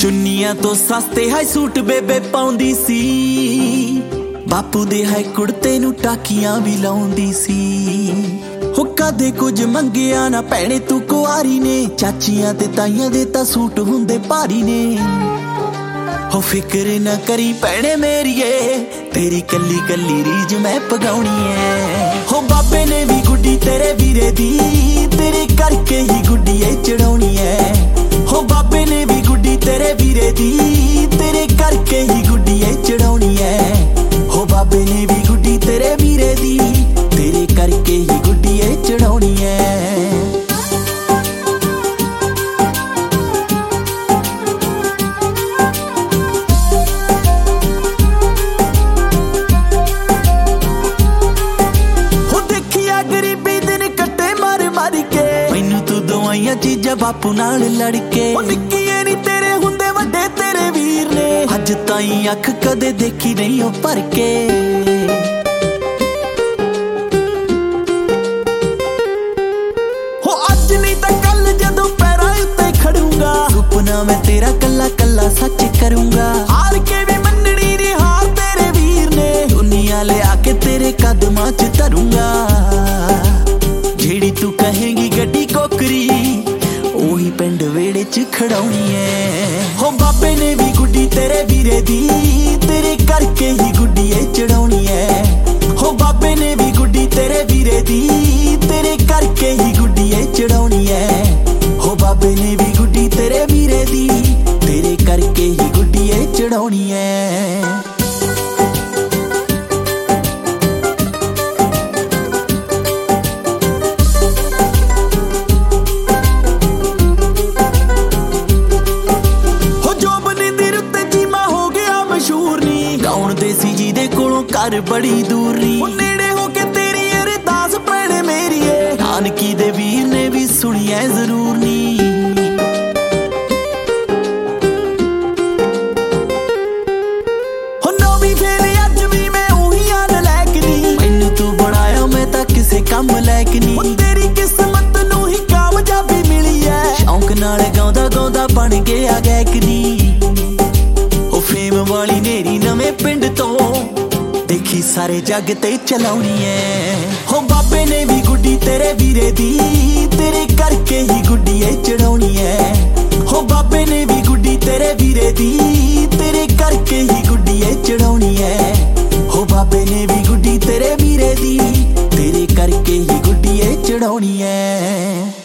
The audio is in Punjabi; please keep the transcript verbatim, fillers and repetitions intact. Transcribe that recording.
ਚੁੰਨੀਆਂ ਤੋਂ ਸਸਤੇ ਹੈ ਸੂਟ ਬੇਬੇ ਪਾਉਂਦੀ ਸੀ, ਬਾਪੂ ਦੇ ਹੈ ਕੁੜਤੇ ਨੂੰ ਟਾਕੀਆਂ ਵੀ ਲਾਉਂਦੀ ਸੀ। ਹੋ ਕਦੇ ਕੁਝ ਮੰਗਿਆ ਨਾ ਭੈਣੇ ਤੂੰ ਕੁਆਰੀ ਨੇ, ਚਾਚੀਆਂ ਤੇ ਤਾਈਆਂ ਦੇ ਤਾਂ ਸੂਟ ਹੁੰਦੇ ਭਾਰੀ ਨੇ। ਹੋ ਫਿਕਰ ਨਾ ਕਰੀ ਭੈਣੇ ਮੇਰੀਏ, ਤੇਰੀ ਕੱਲੀ ਕੱਲੀ ਰੀਝ ਮੈਂ ਪਗਾਉਣੀ ਐ। ਹੋ ਬਾਬੇ ਨੇ ਵੀ ਗੁੱਡੀ ਤੇਰੇ ਵੀਰੇ ਦੀ, ਤੇਰੇ ਕਰਕੇ ਹੀ ਗੁੱਡੀ ਏ ਚੜਾਉਣੀ ਐ। ਹੋ ਬਾਬੇ ਨੇ ਵੀ ਗੁੱਡੀ ਤੇਰੇ ਵੀਰੇ ਦੀ, ਤੇਰੇ ਕਰਕੇ ਹੀ ਗੁੱਡੀ ਏ ਚੜਾਉਣੀ ਐ। ਹੋ ਬਾਬੇ ਨੇ ਵੀ ਗੁੱਡੀ ਤੇਰੇ ਵੀਰੇ ਦੀ, ਤੇਰੇ ਕਰਕੇ ਹੀ ਗੁੱਡੀ ਏ ਚੜਾਉਣੀ ਐ। ਚੀਜ਼ਾਂ ਬਾਪੂ ਨਾਲ ਲੜ ਕੇ, ਨਿੱਕੀਏ ਨੀ ਤੇਰੇ ਹੁੰਦੇ ਵੱਡੇ ਤੇਰੇ ਵੀਰ ਨੇ, ਅੱਜ ਤਾਈਂ ਅੱਖ ਕਦੇ ਦੇਖੀ ਨਹੀਂ ਉਹ ਭਰ ਕੇ। ਹੋ ਅੱਜ ਨਹੀਂ ਤਾਂ ਕੱਲ ਜਦੋਂ ਪੈਰਾਂ ਉੱਤੇ ਖੜੂੰਗਾ, ਸੁਪਨਾ ਮੈਂ ਤੇਰਾ ਕੱਲਾ ਕੱਲਾ ਸੱਚ ਕਰੂੰਗਾ। ਹਾਰ ਕੇ ਵੀ ਮੰਨਣੀ ਨੀ ਹਾਰ ਤੇਰੇ ਵੀਰ ਨੇ, ਦੁਨੀਆ ਲਿਆ ਕੇ ਤੇਰੇ ਕਦਮਾਂ 'ਚ ਧਰੂੰਗਾ। ਜਿਹੜੀ ਤੂੰ ਕਹੇਂਗੀ ਗੱਡੀ ਕੋਕਰੀ, ਉਹੀ ਪਿੰਡ ਵੇੜੇ 'ਚ ਖੜਾਉਣੀ ਐ। ਹੋ ਬਾਬੇ ਨੇ ਵੀ ਗੁੱਡੀ ਤੇਰੇ ਵੀਰੇ ਦੀ, ਤੇਰੇ ਕਰਕੇ ਹੀ ਗੁੱਡੀ ਏ ਚੜਾਉਣੀ ਐ। ਹੋ ਬਾਬੇ ਨੇ ਵੀ ਗੁੱਡੀ ਤੇਰੇ ਵੀਰੇ ਦੀ, ਤੇਰੇ ਕਰਕੇ ਹੀ ਗੁੱਡੀ ਏ ਚੜਾਉਣੀ ਐ। ਹੋ ਬਾਬੇ ਨੇ ਵੀ ਗੁੱਡੀ ਤੇਰੇ ਵੀਰੇ ਦੀ, ਤੇਰੇ ਕਰਕੇ ਹੀ ਗੁੱਡੀ ਏ ਚੜਾਉਣੀ ਐ। ਸੀ ਜਿਹਦੇ ਕੋਲੋਂ ਘਰ ਬੜੀ ਦੂਰ ਨੀ, ਨੇੜੇ ਹੋ ਕੇ ਤੇਰੀ ਅਰਦਾਸ ਭੈਣੇ ਮੇਰੀਏ, ਨਾਨਕੀ ਦੇ ਵੀਰ ਨੇ ਵੀ ਸੁਣੀਐ ਜ਼ਰੂਰ ਨੀ। ਹੋ ਨੌਵੀਂ ਫੇਲ ਅੱਜ ਵੀ ਮੈਂ ਉਹੀ ਆਨ ਲੈਕ ਨੀ, ਮੈਨੂੰ ਤੂੰ ਬਣਾਇਆ ਮੈਂ ਤਾਂ ਕਿਸੇ ਕੰਮ ਲੈਕ ਨੀ। ਤੇਰੀ ਕਿਸਮਤ ਨੂੰ ਹੀ ਕਾਮਯਾਬੀ ਮਿਲੀ ਐ, ਸ਼ੌਂਕ ਨਾਲ ਗਾਉਂਦਾ ਗਾਉਂਦਾ ਬਣ ਗਿਆ ਗਾਇਕ ਨੀ। ਉਹ ਫੇਮ ਵਾਲੀ ਨੇਰੀ ਨਵੇਂ ਪਿੰਡ ਤੋਂ, ਦੇਖੀ ਸਾਰੇ ਜੱਗ ਤੇ ਚਲਾਉਣੀ ਐ। ਹੋ ਬਾਬੇ ਨੇ ਵੀ ਗੁੱਡੀ ਤੇਰੇ ਵੀਰੇ ਦੀ, ਤੇਰੇ ਕਰਕੇ ਹੀ ਗੁੱਡੀ ਏ ਚੜਾਉਣੀ ਐ। ਹੋ ਬਾਬੇ ਨੇ ਵੀ ਗੁੱਡੀ ਤੇਰੇ ਵੀਰੇ ਦੀ, ਤੇਰੇ ਕਰਕੇ ਹੀ ਗੁੱਡੀ ਏ ਚੜਾਉਣੀ ਐ। ਹੋ ਬਾਬੇ ਨੇ ਵੀ ਗੁੱਡੀ ਤੇਰੇ ਵੀਰੇ ਦੀ, ਤੇਰੇ ਕਰਕੇ ਹੀ ਗੁੱਡੀ ਏ ਚੜਾਉਣੀ ਐ।